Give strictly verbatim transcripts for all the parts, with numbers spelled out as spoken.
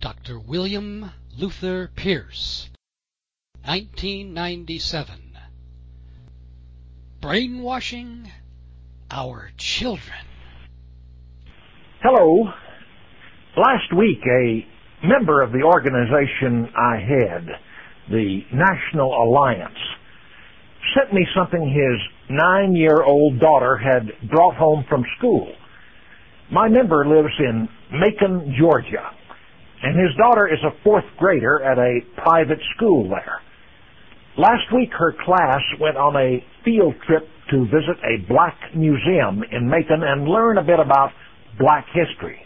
Doctor William Luther Pierce, nineteen ninety-seven. Brainwashing Our Children. Hello. Last week, a member of the organization I head, the National Alliance, sent me something his nine-year-old daughter had brought home from school. My member lives in Macon, Georgia, and his daughter is a fourth grader at a private school there. Last week, her class went on a field trip to visit a black museum in Macon and learn a bit about black history.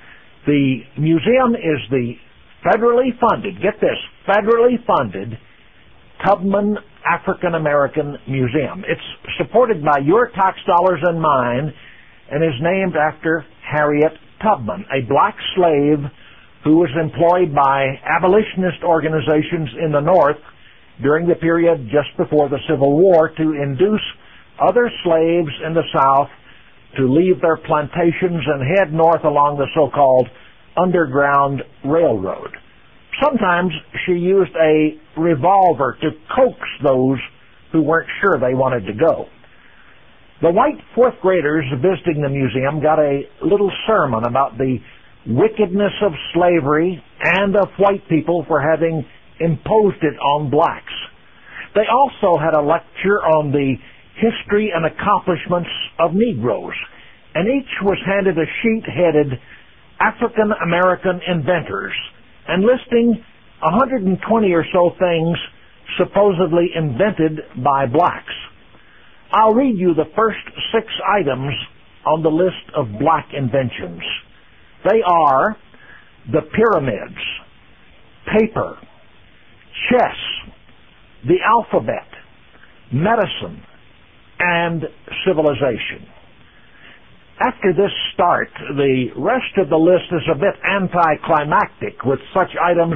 The museum is the federally funded, get this, federally funded Tubman African American Museum. It's supported by your tax dollars and mine and is named after Harriet Tubman, a black slave who was employed by abolitionist organizations in the North during the period just before the Civil War to induce other slaves in the South to leave their plantations and head north along the so-called Underground Railroad. Sometimes she used a revolver to coax those who weren't sure they wanted to go. The white fourth graders visiting the museum got a little sermon about the wickedness of slavery and of white people for having imposed it on blacks. They also had a lecture on the history and accomplishments of Negroes, and each was handed a sheet headed African American Inventors, and listing one hundred twenty or so things supposedly invented by blacks. I'll read you the first six items on the list of black inventions. They are the pyramids, paper, chess, the alphabet, medicine, and civilization. After this start, the rest of the list is a bit anticlimactic, with such items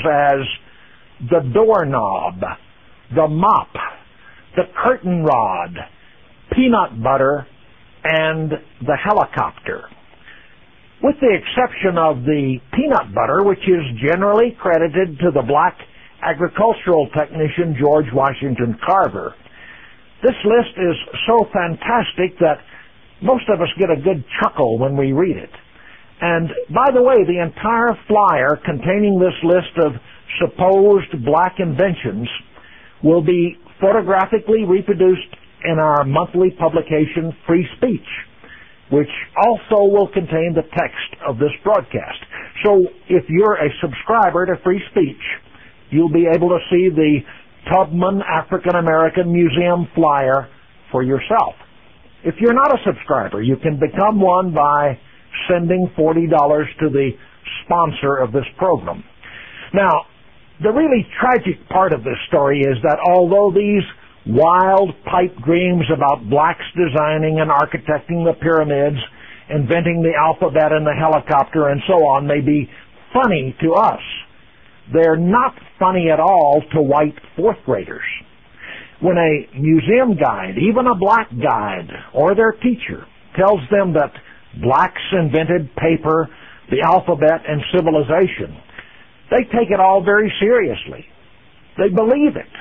as the doorknob, the mop, the curtain rod, peanut butter, and the helicopter. With the exception of the peanut butter, which is generally credited to the black agricultural technician George Washington Carver. This list is so fantastic that most of us get a good chuckle when we read it. And by the way, the entire flyer containing this list of supposed black inventions will be photographically reproduced in our monthly publication, Free Speech, which also will contain the text of this broadcast. So if you're a subscriber to Free Speech, you'll be able to see the Tubman African American Museum flyer for yourself. If you're not a subscriber, you can become one by sending forty dollars to the sponsor of this program. Now, the really tragic part of this story is that although these wild pipe dreams about blacks designing and architecting the pyramids, inventing the alphabet and the helicopter and so on may be funny to us, they're not funny at all to white fourth graders. When a museum guide, even a black guide, or their teacher tells them that blacks invented paper, the alphabet, and civilization, they take it all very seriously. They believe it.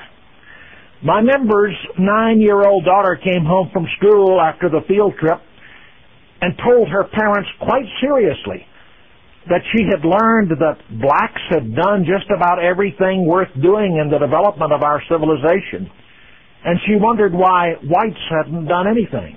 My member's nine-year-old daughter came home from school after the field trip and told her parents quite seriously that she had learned that blacks had done just about everything worth doing in the development of our civilization, and she wondered why whites hadn't done anything.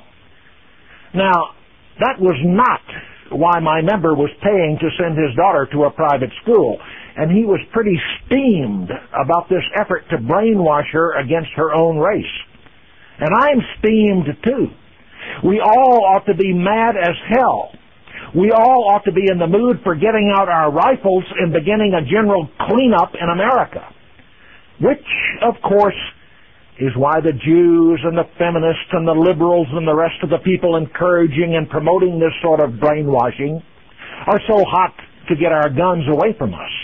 Now, that was not why my member was paying to send his daughter to a private school, and he was pretty steamed about this effort to brainwash her against her own race. And I'm steamed too. We all ought to be mad as hell. We all ought to be in the mood for getting out our rifles and beginning a general cleanup in America. Which, of course, is why the Jews and the feminists and the liberals and the rest of the people encouraging and promoting this sort of brainwashing are so hot to get our guns away from us.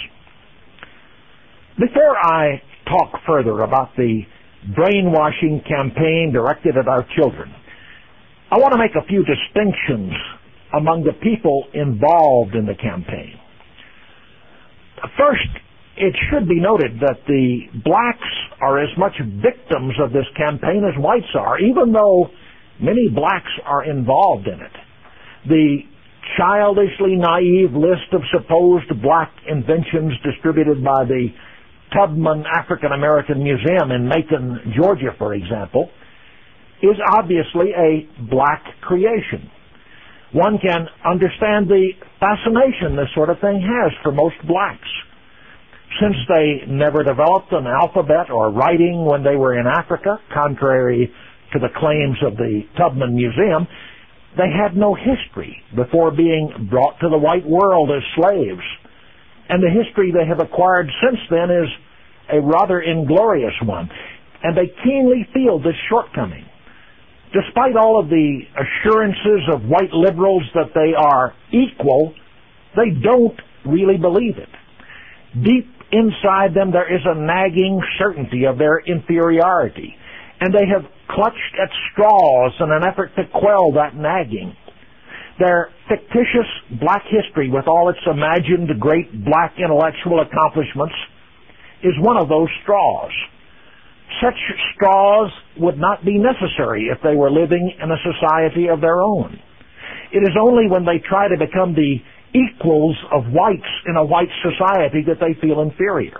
Before I talk further about the brainwashing campaign directed at our children, I want to make a few distinctions among the people involved in the campaign. First, it should be noted that the blacks are as much victims of this campaign as whites are, even though many blacks are involved in it. The childishly naive list of supposed black inventions distributed by the Tubman African American Museum in Macon, Georgia, for example, is obviously a black creation. One can understand the fascination this sort of thing has for most blacks. Since they never developed an alphabet or writing when they were in Africa, contrary to the claims of the Tubman Museum, they had no history before being brought to the white world as slaves. And the history they have acquired since then is a rather inglorious one. And they keenly feel this shortcoming. Despite all of the assurances of white liberals that they are equal, they don't really believe it. Deep inside them there is a nagging certainty of their inferiority, and they have clutched at straws in an effort to quell that nagging. Their fictitious black history, with all its imagined great black intellectual accomplishments, is one of those straws. Such straws would not be necessary if they were living in a society of their own. It is only when they try to become the equals of whites in a white society that they feel inferior.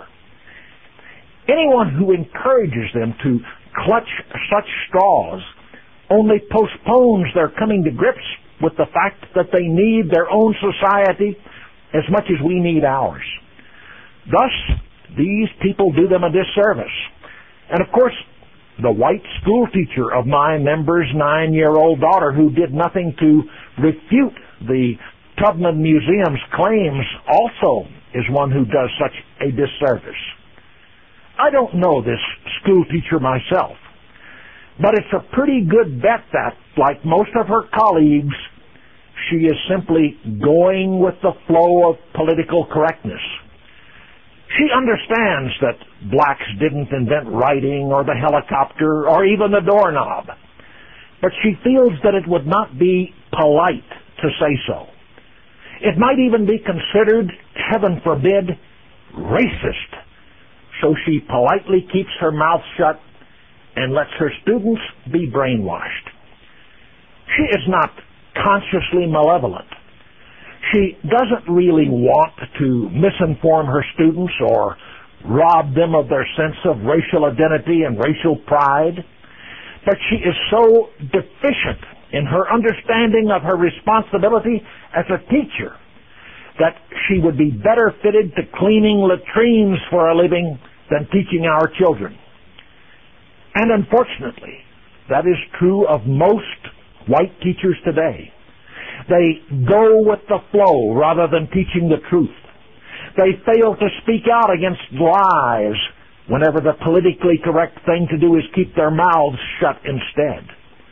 Anyone who encourages them to clutch such straws only postpones their coming to grips with the fact that they need their own society as much as we need ours. Thus, these people do them a disservice. And of course, the white school teacher of my member's nine-year-old daughter, who did nothing to refute the Tubman Museum's claims, also is one who does such a disservice. I don't know this school teacher myself, but it's a pretty good bet that, like most of her colleagues, she is simply going with the flow of political correctness. She understands that blacks didn't invent writing or the helicopter or even the doorknob, but she feels that it would not be polite to say so. It might even be considered, heaven forbid, racist. So she politely keeps her mouth shut and lets her students be brainwashed. She is not consciously malevolent. She doesn't really want to misinform her students or rob them of their sense of racial identity and racial pride, but she is so deficient in her understanding of her responsibility as a teacher that she would be better fitted to cleaning latrines for a living than teaching our children. And unfortunately, that is true of most white teachers today. They go with the flow rather than teaching the truth. They fail to speak out against lies whenever the politically correct thing to do is keep their mouths shut instead.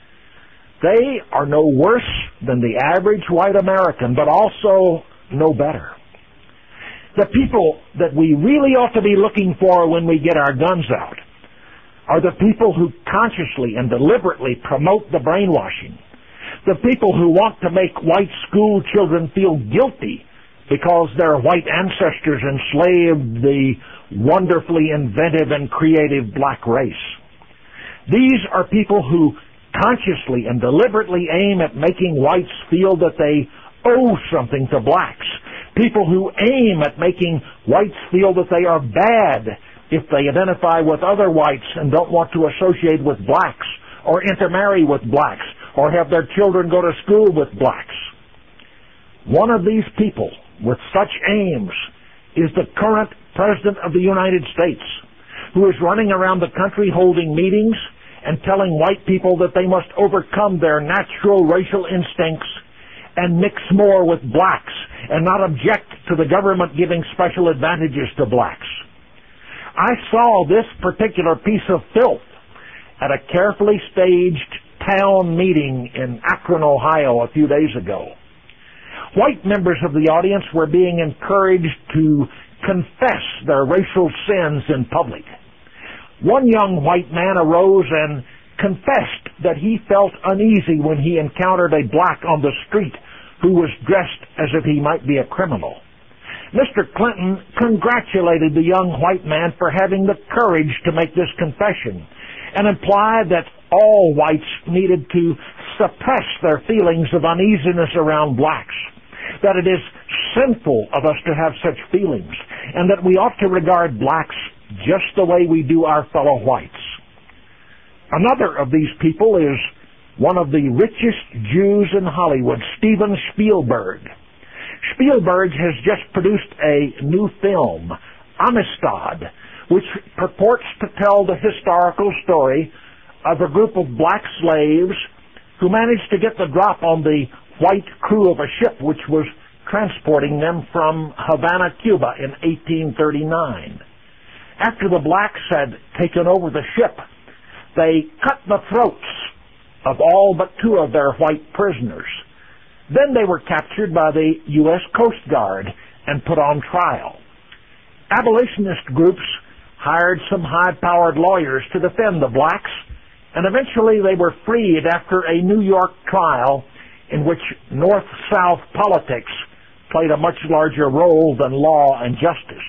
They are no worse than the average white American, but also no better. The people that we really ought to be looking for when we get our guns out are the people who consciously and deliberately promote the brainwashing. The people who want to make white school children feel guilty because their white ancestors enslaved the wonderfully inventive and creative black race. These are people who consciously and deliberately aim at making whites feel that they owe something to blacks. People who aim at making whites feel that they are bad if they identify with other whites and don't want to associate with blacks or intermarry with blacks or have their children go to school with blacks. One of these people with such aims is the current President of the United States, who is running around the country holding meetings and telling white people that they must overcome their natural racial instincts and mix more with blacks and not object to the government giving special advantages to blacks. I saw this particular piece of filth at a carefully staged town meeting in Akron, Ohio a few days ago. White members of the audience were being encouraged to confess their racial sins in public. One young white man arose and confessed that he felt uneasy when he encountered a black on the street who was dressed as if he might be a criminal. Mister Clinton congratulated the young white man for having the courage to make this confession and implied that all whites needed to suppress their feelings of uneasiness around blacks, that it is sinful of us to have such feelings, and that we ought to regard blacks just the way we do our fellow whites. Another of these people is one of the richest Jews in Hollywood, Steven Spielberg. Spielberg has just produced a new film, Amistad, which purports to tell the historical story of a group of black slaves who managed to get the drop on the white crew of a ship which was transporting them from Havana, Cuba in eighteen thirty-nine. After the blacks had taken over the ship, they cut the throats of all but two of their white prisoners. Then they were captured by the U S Coast Guard and put on trial. Abolitionist groups hired some high-powered lawyers to defend the blacks, and eventually they were freed after a New York trial in which North-South politics played a much larger role than law and justice.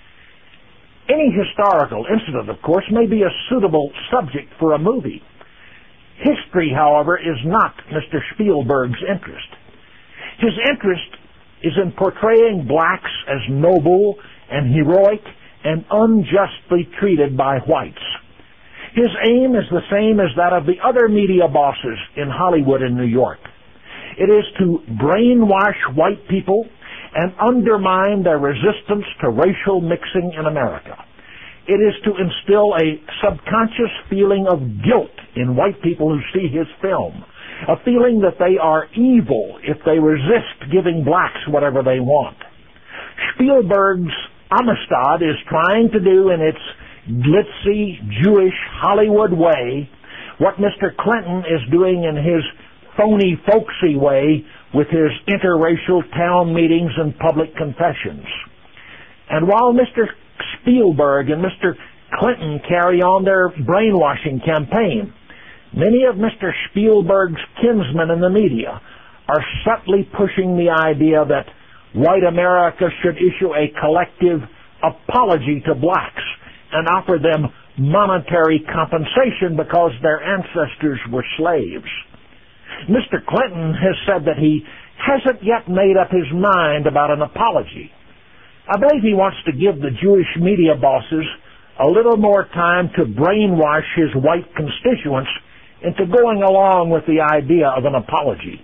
Any historical incident, of course, may be a suitable subject for a movie. History, however, is not Mister Spielberg's interest. His interest is in portraying blacks as noble and heroic and unjustly treated by whites. His aim is the same as that of the other media bosses in Hollywood and New York. It is to brainwash white people and undermine their resistance to racial mixing in America. It is to instill a subconscious feeling of guilt in white people who see his film, a feeling that they are evil if they resist giving blacks whatever they want. Spielberg's Amistad is trying to do in its glitzy, Jewish Hollywood way what Mister Clinton is doing in his phony, folksy way with his interracial town meetings and public confessions. And while Mister Spielberg and Mister Clinton carry on their brainwashing campaign, many of Mister Spielberg's kinsmen in the media are subtly pushing the idea that white America should issue a collective apology to blacks and offer them monetary compensation because their ancestors were slaves. Mister Clinton has said that he hasn't yet made up his mind about an apology. I believe he wants to give the Jewish media bosses a little more time to brainwash his white constituents into going along with the idea of an apology.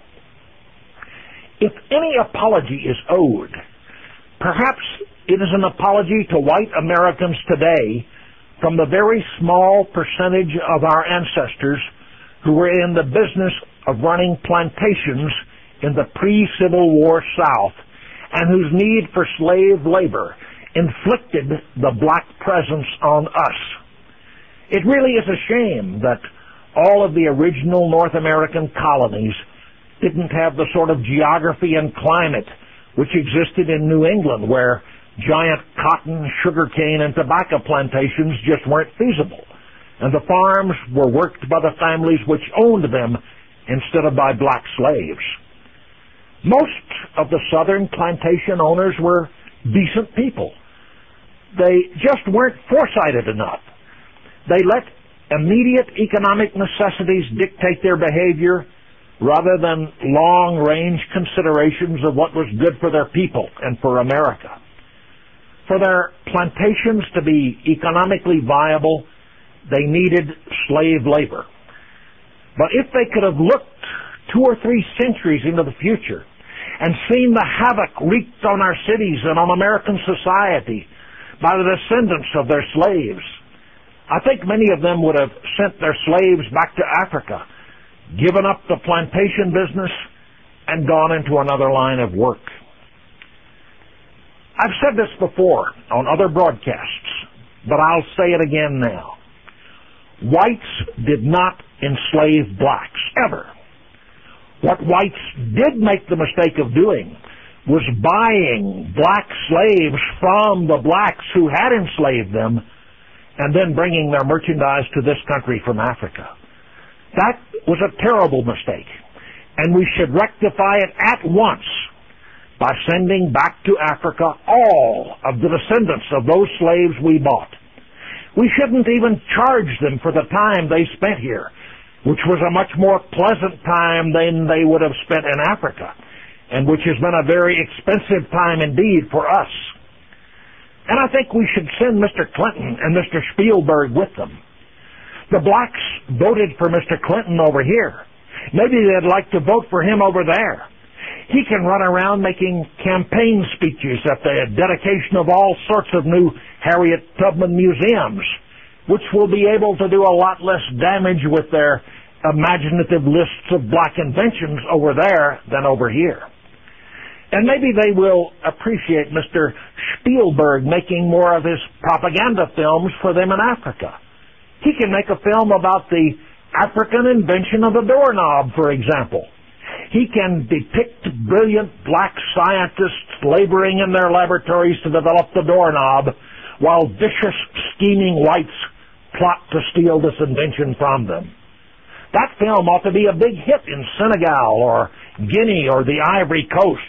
If any apology is owed, perhaps it is an apology to white Americans today from the very small percentage of our ancestors who were in the business of running plantations in the pre-Civil War South and whose need for slave labor inflicted the black presence on us. It really is a shame that all of the original North American colonies didn't have the sort of geography and climate which existed in New England, where giant cotton, sugarcane, and tobacco plantations just weren't feasible, and the farms were worked by the families which owned them instead of by black slaves. Most of the southern plantation owners were decent people. They just weren't foresighted enough. They let immediate economic necessities dictate their behavior rather than long-range considerations of what was good for their people and for America. For their plantations to be economically viable, they needed slave labor. But if they could have looked two or three centuries into the future and seen the havoc wreaked on our cities and on American society by the descendants of their slaves, I think many of them would have sent their slaves back to Africa, given up the plantation business, and gone into another line of work. I've said this before on other broadcasts, but I'll say it again now. Whites did not enslave blacks, ever. What whites did make the mistake of doing was buying black slaves from the blacks who had enslaved them and then bringing their merchandise to this country from Africa. That was a terrible mistake, and we should rectify it at once. by sending back to Africa all of the descendants of those slaves we bought. We shouldn't even charge them for the time they spent here, which was a much more pleasant time than they would have spent in Africa, and which has been a very expensive time indeed for us. And I think we should send Mister Clinton and Mister Spielberg with them. The blacks voted for Mister Clinton over here. Maybe they'd like to vote for him over there. He can run around making campaign speeches at the dedication of all sorts of new Harriet Tubman museums, which will be able to do a lot less damage with their imaginative lists of black inventions over there than over here. And maybe they will appreciate Mister Spielberg making more of his propaganda films for them in Africa. He can make a film about the African invention of the doorknob, for example. He can depict brilliant black scientists laboring in their laboratories to develop the doorknob, while vicious, scheming whites plot to steal this invention from them. That film ought to be a big hit in Senegal or Guinea or the Ivory Coast.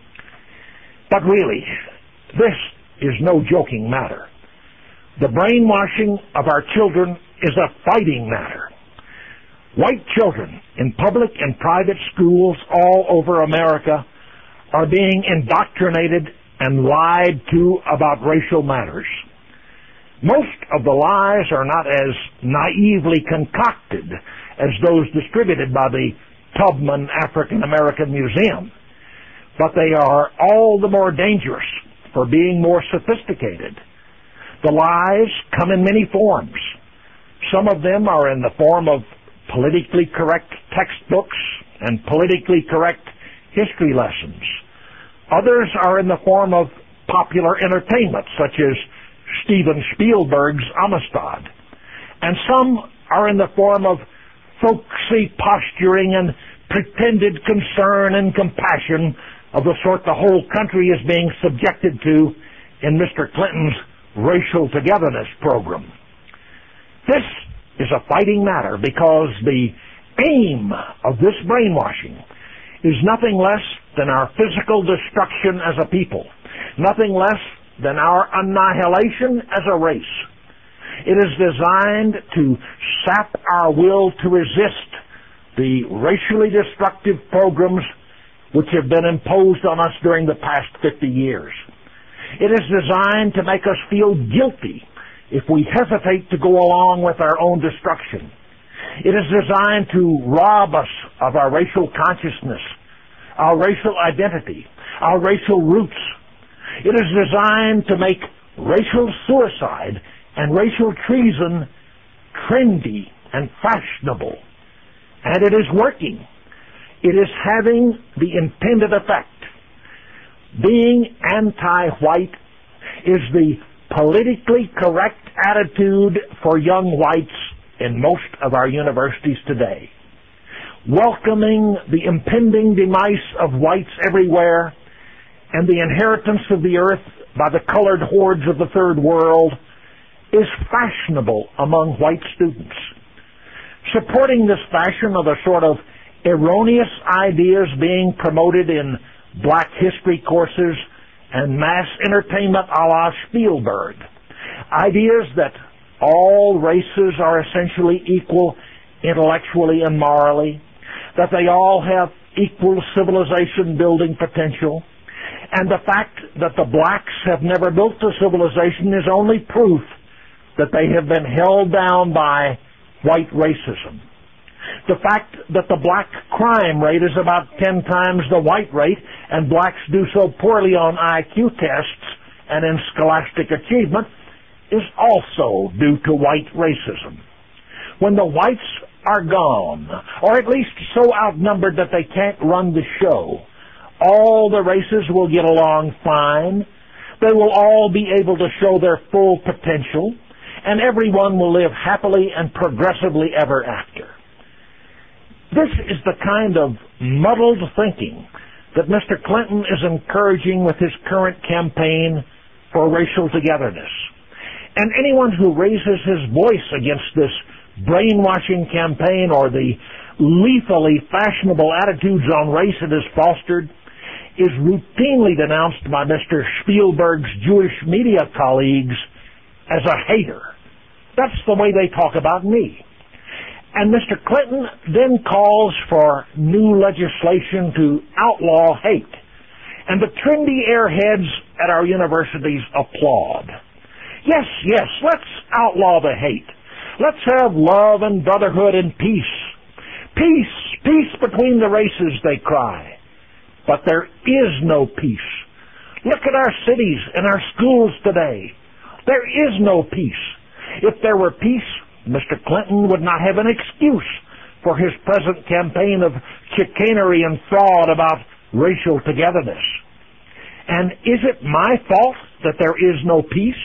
But really, this is no joking matter. The brainwashing of our children is a fighting matter. White children in public and private schools all over America are being indoctrinated and lied to about racial matters. Most of the lies are not as naively concocted as those distributed by the Tubman African American Museum, but they are all the more dangerous for being more sophisticated. The lies come in many forms. Some of them are in the form of politically correct textbooks and politically correct history lessons. Others are in the form of popular entertainment, such as Steven Spielberg's Amistad. And some are in the form of folksy posturing and pretended concern and compassion of the sort the whole country is being subjected to in Mister Clinton's Racial Togetherness program. This is a fighting matter because the aim of this brainwashing is nothing less than our physical destruction as a people, nothing less than our annihilation as a race. It is designed to sap our will to resist the racially destructive programs which have been imposed on us during the past fifty years. It is designed to make us feel guilty if we hesitate to go along with our own destruction. It is designed to rob us of our racial consciousness, our racial identity, our racial roots. It is designed to make racial suicide and racial treason trendy and fashionable. And it is working. It is having the intended effect. Being anti-white is the politically correct attitude for young whites in most of our universities today. Welcoming the impending demise of whites everywhere and the inheritance of the earth by the colored hordes of the third world is fashionable among white students. Supporting this fashion are the sort of erroneous ideas being promoted in black history courses and mass entertainment a la Spielberg. Ideas that all races are essentially equal intellectually and morally, that they all have equal civilization building potential, and the fact that the blacks have never built a civilization is only proof that they have been held down by white racism. The fact that the black crime rate is about ten times the white rate and blacks do so poorly on I Q tests and in scholastic achievement is also due to white racism. When the whites are gone, or at least so outnumbered that they can't run the show, all the races will get along fine, they will all be able to show their full potential, and everyone will live happily and progressively ever after. This is the kind of muddled thinking that Mister Clinton is encouraging with his current campaign for racial togetherness. And anyone who raises his voice against this brainwashing campaign or the lethally fashionable attitudes on race it has fostered is routinely denounced by Mister Spielberg's Jewish media colleagues as a hater. That's the way they talk about me. And Mister Clinton then calls for new legislation to outlaw hate. And the trendy airheads at our universities applaud. Yes, yes, let's outlaw the hate. Let's have love and brotherhood and peace. Peace, peace between the races, they cry. But there is no peace. Look at our cities and our schools today. There is no peace. If there were peace, Mister Clinton would not have an excuse for his present campaign of chicanery and fraud about racial togetherness. And is it my fault that there is no peace?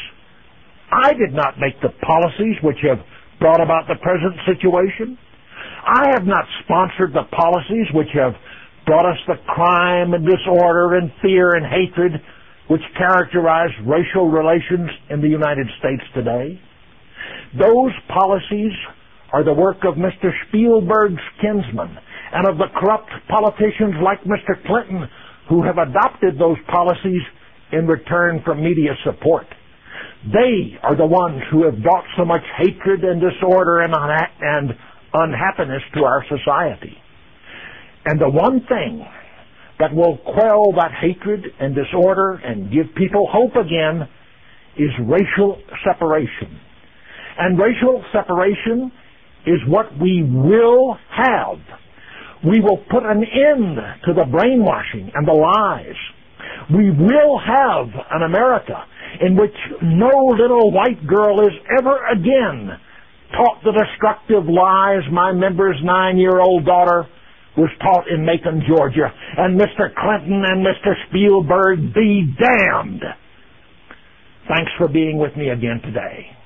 I did not make the policies which have brought about the present situation. I have not sponsored the policies which have brought us the crime and disorder and fear and hatred which characterize racial relations in the United States today. Those policies are the work of Mister Spielberg's kinsmen and of the corrupt politicians like Mister Clinton who have adopted those policies in return for media support. They are the ones who have brought so much hatred and disorder and, unha- and unhappiness to our society. And the one thing that will quell that hatred and disorder and give people hope again is racial separation. And racial separation is what we will have. We will put an end to the brainwashing and the lies. We will have an America in which no little white girl is ever again taught the destructive lies my member's nine-year-old daughter was taught in Macon, Georgia. And Mister Clinton and Mister Spielberg be damned. Thanks for being with me again today.